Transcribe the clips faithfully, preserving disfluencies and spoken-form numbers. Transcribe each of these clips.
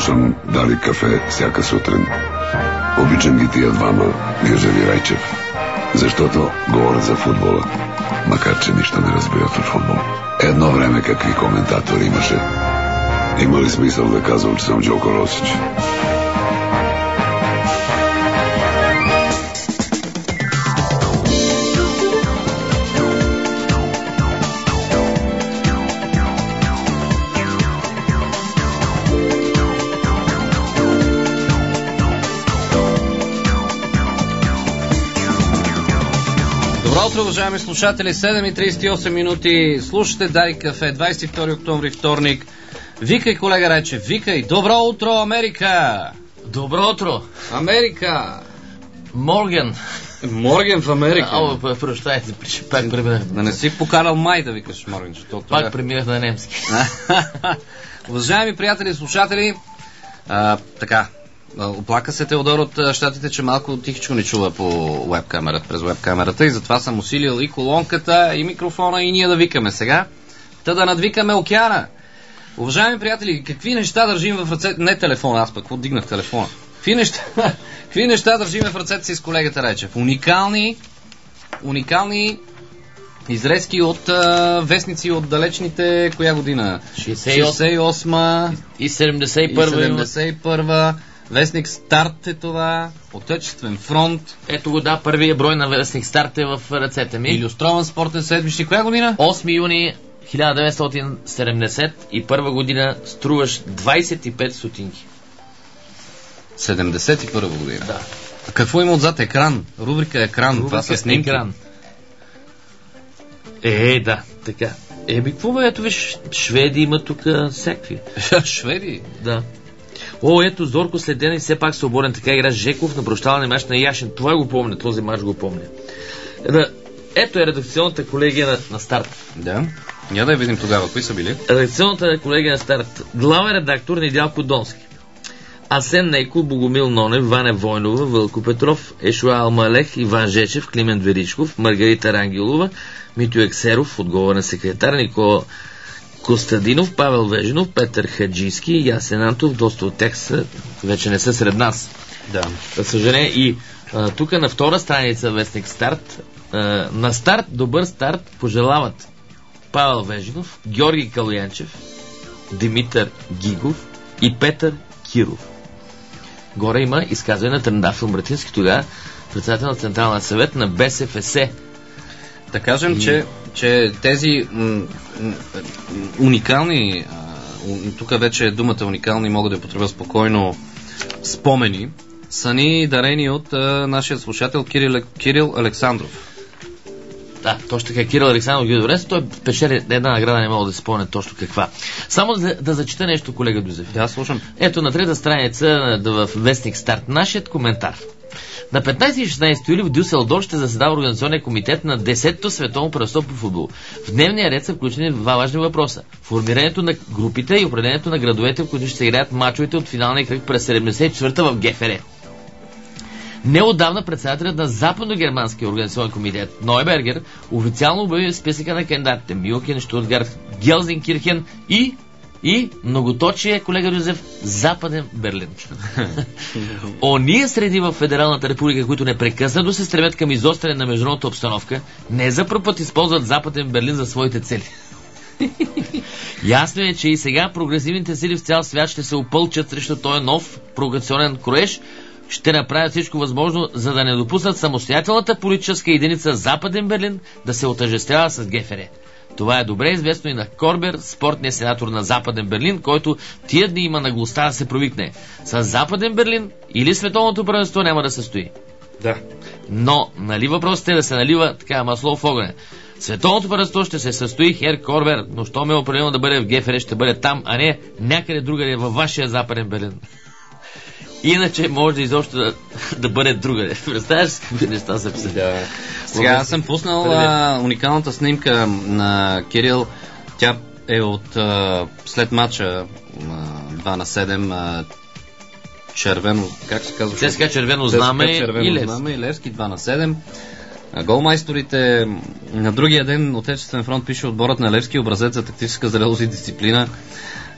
Слушам Дарик кафе всяка сутрин. Обичам ги тия двама, Гюзев и Райчев, защото говорят за футбола, макар че нищо не разбират от футбол. Едно време какви коментатори имаше. Има ли смисъл да казвам, че съм Джоко Росич? Добро утро, уважаеми слушатели, седем и тридесет и осем минути, слушате Дарик кафе, двадесет и втори октомври, вторник. Викай, колега Райчев, викай, добро утро, Америка! Добро утро! Америка! Морген! Морген в Америка! О, прощайте, пак преминах. Да не си покарал май да викаш Морген, защото... Пак преминах на немски. Уважаеми приятели и слушатели, а, така... Оплака се Теодор от щатите, че малко тихичко не чува по веб-камерата, през веб-камерата, и затова съм усилил и колонката, и микрофона, и ние да викаме сега. Та да надвикаме океана. Уважаеми приятели, какви неща държим в ръцете... Не телефона, аз пък отдигнах телефона. Какви неща, какви неща държим в ръцете си с колегата Райчев? Уникални, уникални изрезки от а, вестници от далечните... Коя година? шейсет и осма и седемдесет и първа. И седемдесет и първа. Вестник Старт е това, Отечествен фронт. Ето го, да, първият брой на Вестник Старт е в ръцете ми. Илюстрован спортен седмичник. Коя година? осми юни хиляда деветстотин седемдесет и първа година, струваш двадесет и пет стотинки. седемдесет и първа година. Да. А какво има отзад? Екран. Рубрика Екран. Рубрика това са снимки. Екран. Е, да, така. Еби, какво бе, ето виж, шведи има тук всякакви. Шведи? Да. О, ето, зорко следен и все пак свободен, така игра Жеков на прощаване мач на Яшин. Това го помня, този мач го помня. Ето е редакционната колегия на, на Старт. Да. Я да я видим тогава, кои са били. Редакционната колегия на Старт. Главен редактор Недялко Донски. Асен Нейко, Богомил Нонев, Ваня Войнова, Вълко Петров, Ешуа Алмалех, Иван Жечев, Климент Веричков, Маргарита Рангелова, Митю Ексеров, отговорен секретар, Никола Костадинов, Павел Вежинов, Петър Хаджийски, Ясен Антов. Доста от тях са, вече не са сред нас. Да. За съжаление. И тук на втора страница Вестник Старт, а, на старт, добър старт пожелават Павел Вежинов, Георги Калоянчев, Димитър Гигов и Петър Киров. Горе има изказване на Трендафил Братински, тогава председател на Централния съвет на БСФС. Да кажем, и... че, че тези м- м- уникални, а, тук вече думата уникални мога да потребя спокойно, спомени, са ни дарени от а, нашия слушател Кирил, Кирил Александров. Да, точно така. Кирил Александров ги добре. Той печели една награда, не мога да се спомня точно каква. Само да, да зачита нещо, колега Дузев. Да, слушам. Ето на трета страница в Вестник Старт нашият коментар. На петнадесети и шестнадесети юли в Дюселдорф ще заседава Организационния комитет на десетото световно първенство по футбол. В дневния ред са включени два важни въпроса: формирането на групите и определението на градовете, в които ще се играят мачовете от финалния кръг през седемдесет и четвърта в ГФР. Неотдавна председателят на Западно-германския организационен комитет Нойбергер официално обяви списъка на кандидатите: Мюнхен, Штутгарт, Гелзенкирхен и и многоточие, колега Юзеф, Западен Берлин. Ония среди в Федералната република, които непрекъснато се стремят към изостряне на международната обстановка, не за пръв път използват Западен Берлин за своите цели. Ясно е, че и сега прогресивните сили в цял свят ще се опълчат срещу този нов провокационен кроеж, ще направят всичко възможно, за да не допуснат самостоятелната политическа единица Западен Берлин да се отъждествява с ГФР. Това е добре известно и на Корбер, спортния сенатор на Западен Берлин, който тия дни има наглостта да се провикне: с Западен Берлин или световното първенство няма да се стои. Да. Но, нали въпросът е да се налива така масло в огъня. Световното първенство ще се състои, хер Корбер, но що ме е определено да бъде в ГФР, ще бъде там, а не някъде другаде във вашия Западен Берлин. Иначе може да изобщо да, да бъде другаде. Представяш с какви неща са писали? Да. Сега аз съм пуснал а, уникалната снимка на Кирил. Тя е от а, след матча два на седем, а, червено, как се казва? ЦСКА червено знаме червено и Левски. Знаме и Левски два на седем. Голмайсторите. На другия ден Отечествен фронт пише: отборът на Левски, образец за тактическа зрелост и дисциплина.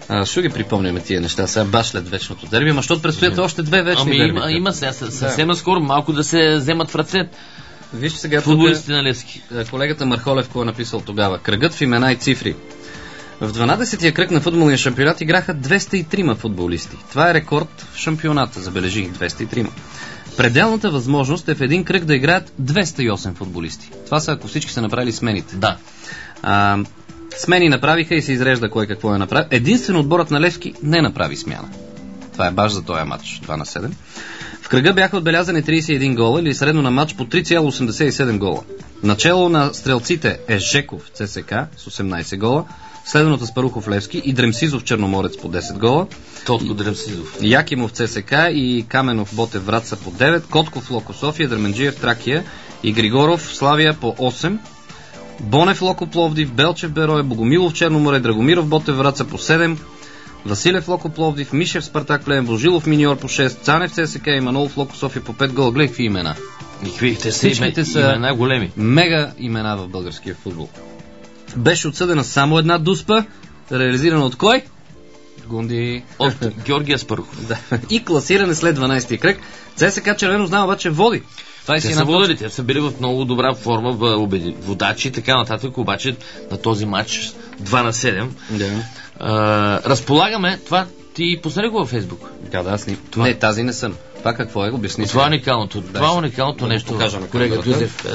А, ще ги припомняме тия неща сега баш след вечното дерби, ама защото предстоят още две вечни ами, дерби. Има, има сега, съвсем да. Скоро малко да се вземат в ръце. Вижте сега футболистите на Левски. Колегата Мархолев какво е написал тогава. Кръгът в имена и цифри. В дванадесетия кръг на футболния шампионат играха двеста и трима футболисти. Това е рекорд в шампионата, забележи, двеста и трима. Пределната възможност е в един кръг да играят двеста и осем футболисти. Това са ако всички са направили смените. Да. А, смени направиха и се изрежда кой какво е направил. Единствено отборът на Левски не направи смяна. Това е баш за този матч, два на седем. В кръга бяха отбелязани тридесет и един гола или средно на матч по три цяло осемдесет и седем гола. Начало на стрелците е Жеков ЦСКА с осемнадесет гола, следвано от Аспарухов Левски и Дремсизов Черноморец по десет гола. Тотко Дремсизов. Якимов ЦСКА и Каменов Ботев Враца по девет, Котков Локо София, Дърменджиев Тракия и Григоров Славия по осем, Бонев Локо Пловдив, Белчев Берое, Богомилов Черноморе, Драгомиров Ботев Враца по седем, Василев Локо Пловдив, Мишев Спартак Плевен, Божилов Миньор по шест, Цанев ЦСКА и Манолов Локо София по пет гола. Гледай какви имена. И те са име, са имена големи. Мега имена в българския футбол. Беше отсъдена само една дуспа, реализирана от кой? Гунди. От Георги Аспарухов. Да. И класиране след дванадесети кръг. ЦСКА червено знае обаче води. Това те са водили, те са били в много добра форма, в водачи и така нататък, обаче на този матч два на седем. Да. А, разполагаме това. Ти посред го във Фейсбук? Да, да, аз ни... Това... Не, тази не съм. Това какво е? Обясни. Това е уникалното. Да, това е уникалното нещо. Покажа на колега Дюзев. Е,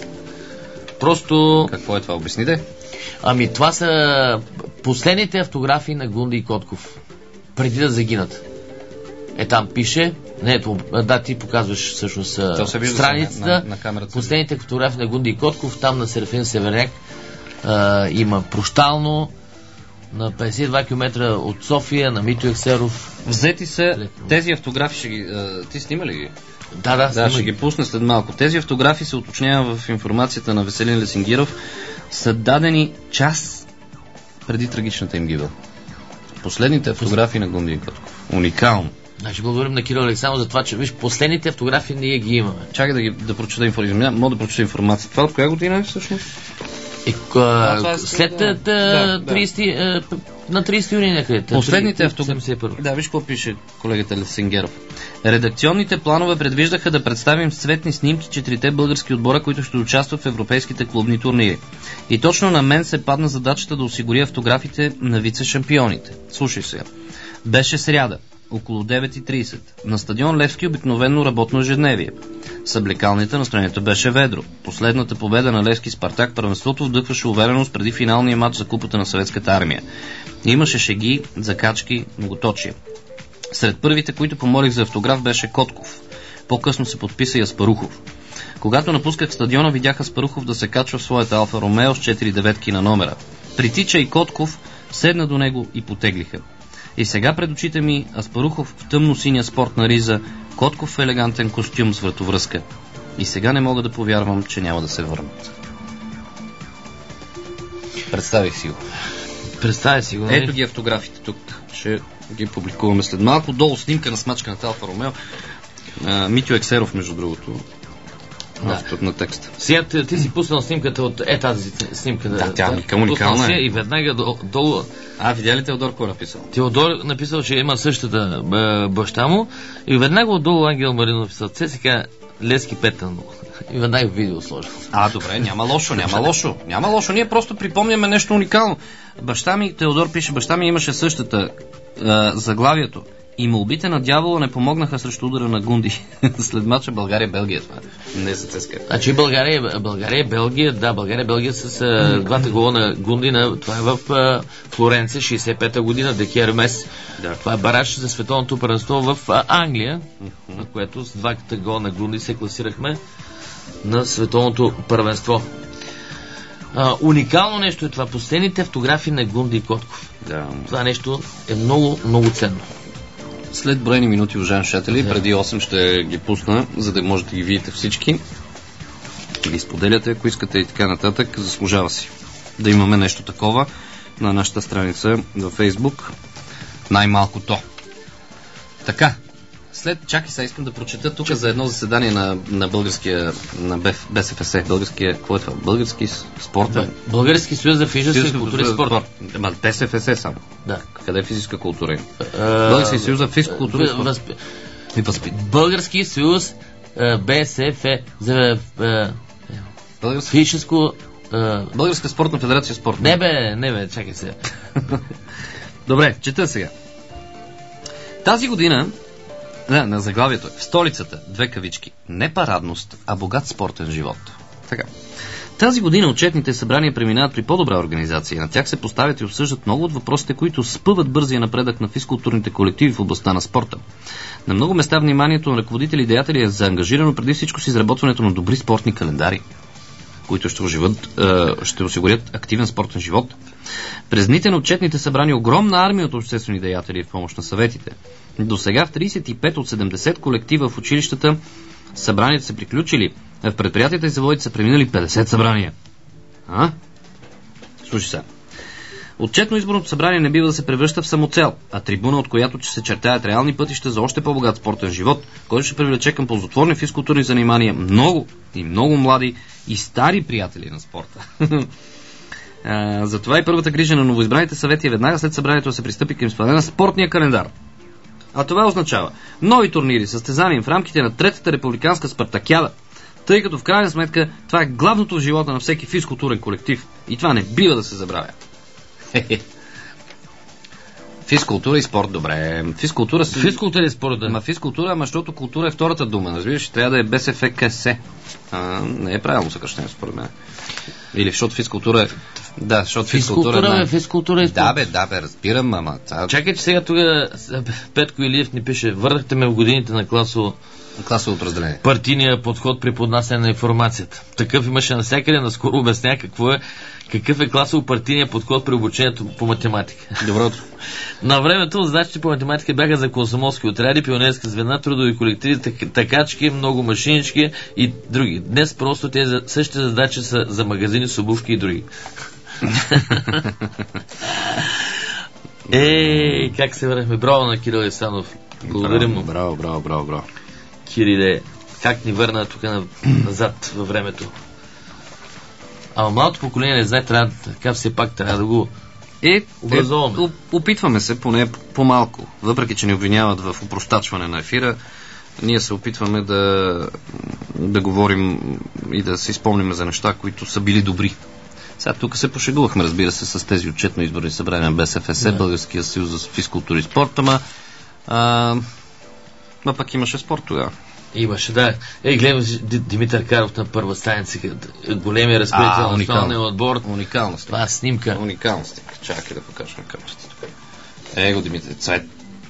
просто... Какво е това? Обясните. Ами това са последните автографии на Гунди и Котков. Преди да загинат. Е, там пише... Не, ето, да, ти показваш всъщност страницата. На, на, на последните фотографии на Гунди и Котков. Там на Серафим Северняк а, има прощално. На петдесет и два километра от София, на Митьо Ексеров. Взети са тези автографи, ще ги, а, ти снима ли ги? Да, да, да ще ги пусна след малко. Тези автографи се уточнява в информацията на Веселин Лесингиров, са дадени час преди трагичната им гибел. Последните автографии на Гунди и Котков. Уникално. Значи благодарим на Кирил Александров за това, че виж, последните автографии ние ги имаме. Чакай да, ги, да прочета информация. Мога да прочета информация. Това от коя година е всъщност? Е, а, след да, да, тридесети, да. На тридесети юни някъде. Последните автографии. Да, виж какво пише колегата Лесингеров. Редакционните планове предвиждаха да представим с цветни снимки четирите български отбора, които ще участват в европейските клубни турнири. И точно на мен се падна задачата да осигури автографите на вице-шампионите. Слушай сега. Беше сряда, около девет и тридесет. На стадион Левски обикновено работно ежедневие. С облекалните настроението беше ведро. Последната победа на Левски Спартак първенството вдъхваше увереност преди финалния матч за купата на съветската армия. Имаше шеги, закачки, многоточие. Сред първите, които помолих за автограф, беше Котков. По-късно се подписа и Аспарухов. Когато напусках стадиона, видях Аспарухов да се качва в своята Алфа Ромео с четири деветки на номера. Притича и Котков, седна до него и потеглиха. И сега пред очите ми Аспарухов в тъмно-синя спортна риза, Котков в елегантен костюм с вратовръзка. И сега не мога да повярвам, че няма да се върнат. Представих си го. Представих си го. Ето не? Ги автографите тук. Ще ги публикуваме след малко. Долу снимка на смачканата Алфа Ромео. А, Митьо Ексеров, между другото. Да. Автор на текста. Сега ти, ти си пуснал снимката от е тази снимка. Да, да тя е уникална. И веднага долу... А, видя ли Теодор какво е написал? Теодор написал, че има същата баща му и веднага отдолу Ангел Маринов написал ЦСКА Левски Петън. И веднага видео сложил. А, добре, няма лошо, няма лошо. Няма лошо, ние просто припомняме нещо уникално. Баща ми, Теодор пише, баща ми имаше същата а, заглавието. И молбите на дявола не помогнаха срещу удара на Гунди. След мача България-Белгия това. Не за ЦСКА. Значи България, България, Белгия, да, България, Белгия с а, двата гола на Гунди, на, това е в а, Флоренция, шейсет и пета година, декември месец. Да. Това е бараж за световното първенство в а, Англия, uh-huh. на което с двата гола на Гунди се класирахме на световното първенство. А, уникално нещо е това. Последните автографии на Гунди и Котков. Да. Това нещо е много, много ценно. След броени минути, уважаеми слушатели, преди осем ще ги пусна, за да можете да ги видите всички. Ги споделяте, ако искате и така нататък. Заслужава си да имаме нещо такова на нашата страница във Фейсбук. Най-малкото. Така. след... Чакай сега, искам да прочета тук за едно заседание на, на българския, на БСФС, българския, какво е това? Български спортен? Български съюз за физическа култура и спорт. Ма БСФС само. Да. Къде е физическа култура? Български съюз за физическа култура и спорт. Възпи... И възпи... Български съюз БСФ за Български... физическо... Българска спортна федерация спорт. Не бе, не бе, чакай сега. Добре, чета сега. Тази година, да, на заглавието е: в столицата, две кавички, не парадност, а богат спортен живот. Така. Тази година отчетните събрания преминават при по-добра организация. На тях се поставят и обсъждат много от въпросите, които спъват бързия напредък на физкултурните колективи в областта на спорта. На много места вниманието на ръководители и деятели е заангажирано преди всичко с изработването на добри спортни календари, които ще, оживат, ще осигурят активен спортен живот. През дните на отчетните събрани огромна армия от обществени деятели в помощ на съветите. До сега в тридесет и пет от седемдесет колектива в училищата събранията са приключили. В предприятията и заводите са преминали петдесет събрания. А? Слушай сега. Отчетно изборното събрание не бива да се превръща в самоцел, а трибуна, от която че се чертаят реални пътища за още по-богат спортен живот, който ще привлече към ползотворни физкултурни занимания много и много млади и стари приятели на спорта. а, затова и първата грижа на новоизбраните съвети е веднага след събранието да се пристъпи към изпълнение на спортния календар. А това означава нови турнири, състезания в рамките на Третата републиканска спартакиада, тъй като в крайна сметка това е главното в живота на всеки физкултурен колектив и това не бива да се забравя. Физкултура и спорт, добре. Физкултура си... Физкултура и спорт, да. Ма физкултура, ама защото култура е втората дума. Разбираш, трябва да е БСФКС. А, не е правилно съкръщение, според мен. Или защото физкултура е... Да, защото физкултура, физкултура е... физкултура и спорт. Да, бе, да, бе, разбирам, ама... Ця... Чакай, че сега тук Петко Илиев ни пише: върнахте ме в годините на класово... класовото разделение. Партийния подход при поднасяне на информацията. Такъв имаше навсякъде, наскоро обясня какво е, какъв е класово партийния подход при обучението по математика. Доброто. На времето задачите по математика бяха за комсомолски отряди, пионерски звена, трудови колективи, такачки, много машинички и други. Днес просто тези същите задачи са за магазини с обувки и други. Ей, как се върнахме. Браво на Кирил Исанов. Благодарим му. Браво, браво, браво, браво. Кириле, как ни върна тук назад във времето. Ама малото поколение не знае, трябва, така все пак трябва да го е, образоваме. Е, опитваме се, поне по-малко. Въпреки че ни обвиняват в упростачване на ефира, ние се опитваме да, да говорим и да се изпомним за неща, които са били добри. Сега тук се пошегувахме, разбира се, с тези отчетно изборни събрания на БСФС, да. Българския съюз за физкултура и спорт, ама а, ма пък имаше спорт тогава. Имаше, да. Ей, гледам Димитър Каров на първа страница, големия разпределител на националния отбор. Уникална снимка. Това е снимка. Уникална снимка. Чакай да покажем качеството тук. Его, Димитър, цвет.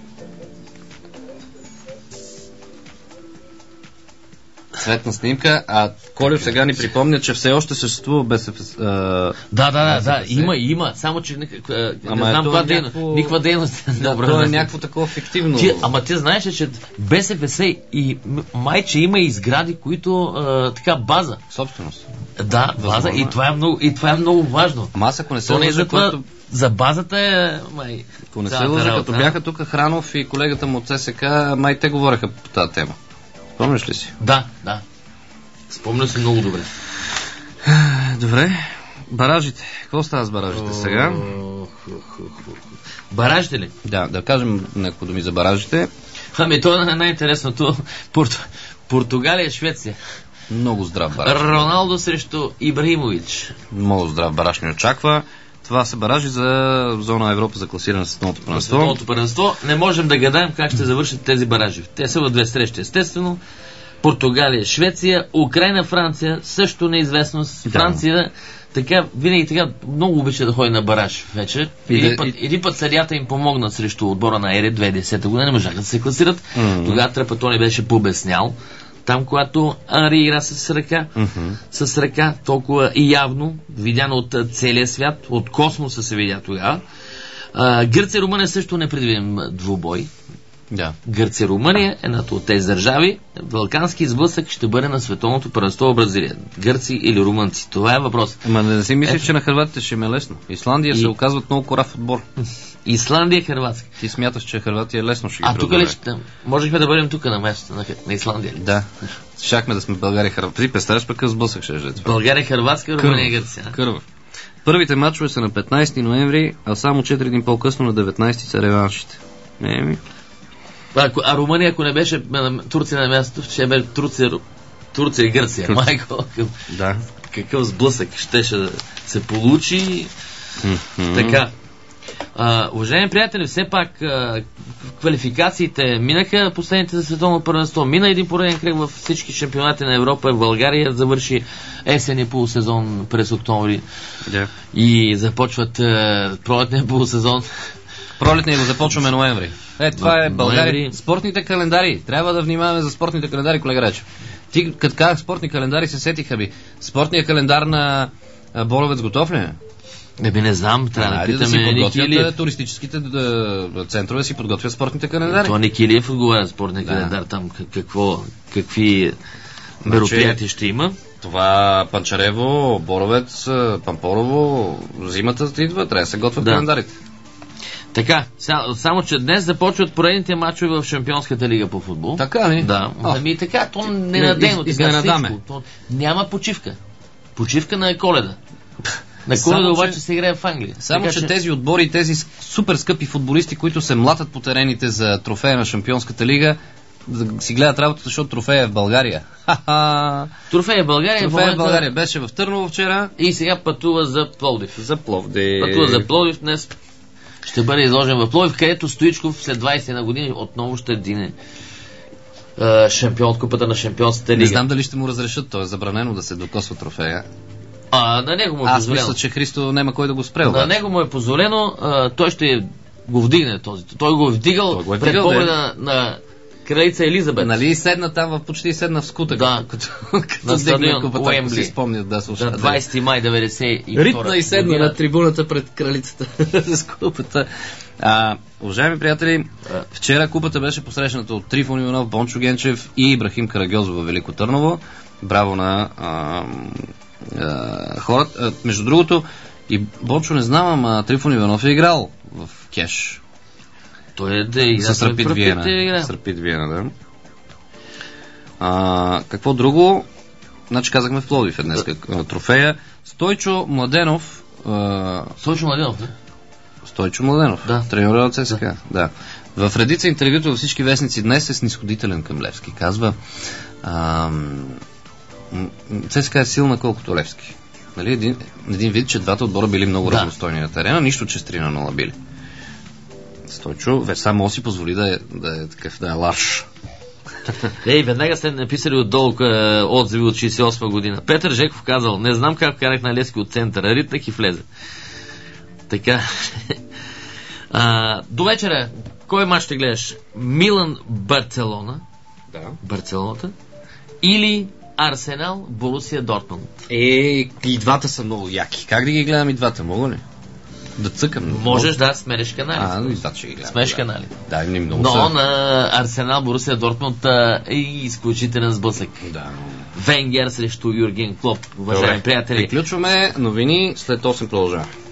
Цветна снимка, а Колев сега ни припомня, че все още съществува БСФС. А... Да, да, да, да, има, има, само че не, не знам каква дейност, никаква дейност. Добре, това е някакво такова фиктивно. Ти, ама ти знаеш, че БСФС и майче има и сгради, които а, така база. Собственост. Да, база, и това е много, и това е много важно. Ама аз ако не се лъжа, за това... Което... за базата е май. Ако не се лъжа, като бяха тук Хранов и колегата му от ЦСК, май те говореха по тази тема. Спомняш ли си? Да, да. Спомня си много добре. Добре. Баражите. Какво става с баражите сега? Баражите ли? Да, да кажем някакво думи за баражите. Ами то е най-интересното. Порт... Португалия, Швеция. Много здрав бараж. Роналдо срещу Ибрахимович. Много здрав бараж ни очаква. Това са баражи за зона Европа за класиране на световното първенство. Световното първенство. Не можем да гадаем как ще завършат тези баражи. Те са в две срещи, естествено. Португалия, Швеция, Украина, Франция, също неизвестност. Да. Франция така, винаги така много обича да ходи на бараж вече. Един, да, път, и... един път съдията им помогна срещу отбора на Ере две хиляди и десета година, не можаха да се класират. Mm-hmm. Тогава Трапатони беше пообяснял. Там, когато Ари игра с ръка, mm-hmm. с ръка, толкова и явно, видяно от целия свят, от космоса се видя тогава. А, Гърция и Румъния също непредвидим двубой. Да. Гърция, Румъния, едната от тези държави. Балкански сблъсък ще бъде на световното първенство в Бразилия. Гърци или румънци? Това е въпрос. Ама не си мислиш, че на хърватите ще им е лесно. Исландия и... се оказват много корав отбор. Исландия, Хърватска. Ти смяташ, че Хърватия е лесно ще ги А тук ли ще? Можехме да бъдем тук на мястото на, на Исландия. Да. Щяхме да сме България, Хърватска. Ти представяш пък сблъсък ще е. България, Хърватска, Румъния и Гърция. Кървав. Първите мачове са на петнайсети ноември, а само четири дни по-късно на деветнайсети са реваншите. Не, ми. А, а Румъния, ако не беше Турция на мястото, ще бе Турция, Турция и Гърция. Майко, да. Какъв сблъсък щеше да се получи. Mm-hmm. Така. А, уважаеми приятели, все пак а, квалификациите минаха последните за световно първенство. Мина един пореден кръг във всички шампионати на Европа. В България завърши есенния полусезон през октомври. Yeah. И започват а, пролетния полусезон. Пролетния го започваме ноември. Е, това е България. Ноември. Спортните календари. Трябва да внимаваме за спортните календари, колега Речев. Ти, като казах спортни календари, се сетиха би. Спортният календар на Боровец готов ли е? Не би не знам, трябва да питаме да Никилиев. Туристическите да, центрове си подготвят спортните календари. Това Никилиев отговаря спортния да. календар. Там какво, какви мероприятия ще има. Това Панчарево, Боровец, Пампорово, зимата идва, трябва да се готвят да. календарите. Така, само че днес започват поредните мачове в Шампионската лига по футбол. Така ли? Да. О. Ами така, то ненадейно. Из, изненадаме. То няма почивка. Почивка на Коледа. На Коледа само, обаче че, се играе в Англия. Само, така, че че тези отбори, тези супер скъпи футболисти, които се млатат по терените за трофея на Шампионската лига, да си гледат работата, защото трофея е в България. Ха-ха! Трофея в България. Трофея момента... в България беше в Търново вчера. И сега пътува за Пловдив. За Пловдив. Пътува за Пловдив днес. Ще бъде изложен в Пловдив, където Стоичков след двайсет и една години отново ще дине шампион от купата на Шампионската лига. Не знам дали ще му разрешат, то е забранено да се докосва трофея. А, на него му е Аз позволено. Аз мисля, че Христо няма кой да го спре. На него му е позволено, а, той ще го вдигне този. Той го е вдигал го е пред вдигал, погледа да. на, на кралица Елизабет. Нали седна там, в почти седна в скута. Да. Като, на стадион купата, Уембли. Си спомнят да слушат. На двайсети май деветдесет и втора Ритна и седна година. на трибуната пред кралицата с купата. А, уважаеми приятели, вчера купата беше посрещната от Трифон Иванов, Бончо Генчев и Ибрахим Карагьозов във Велико Търново. Браво на а, а, хората. А, между другото, и Бончо не знам, ама Трифон Иванов е играл в кеш. Той е да игра с Рапид Виена. С Рапид Виена, да. А, какво друго? Значи казахме в Пловдив е днес да. Трофея. Стойчо Младенов. А... Стойчо Младенов, не? Стойчо Младенов. Да. Треньор на ЦСКА. Да. да. В редица интервюта във всички вестници днес е снисходителен към Левски. Казва ам... ЦСКА е силна колкото Левски. Нали? Един, един вид, че двата отбора били много да. равностойни на терена, нищо, че с три на нула били. Стойчо, вече само си позволи да е, да е такъв, да е лаш. Ей, веднага сте написали отдолу отзиви от шейсет и осма година. Петър Жеков казал, не знам как карах на Левски от центъра, ритнах и влезе. Така. а, до вечера, кой мач ще гледаш? Милан Барселона. Да. Барселоната. Или Арсенал Борусия Дортмунд. Е, и двата са много яки. Как да ги гледам и двата? Мога ли? Да цъкам. Можеш да сменеш канали. А, и двата ще ги гледам. Смеш канали. Да, не много. Но са. на Арсенал Борусия Дортмунд е изключителен сблъсък. Да. Венгер срещу Юрген Клоп, уважаеми приятели. Приключваме новини, след осем продължаваме.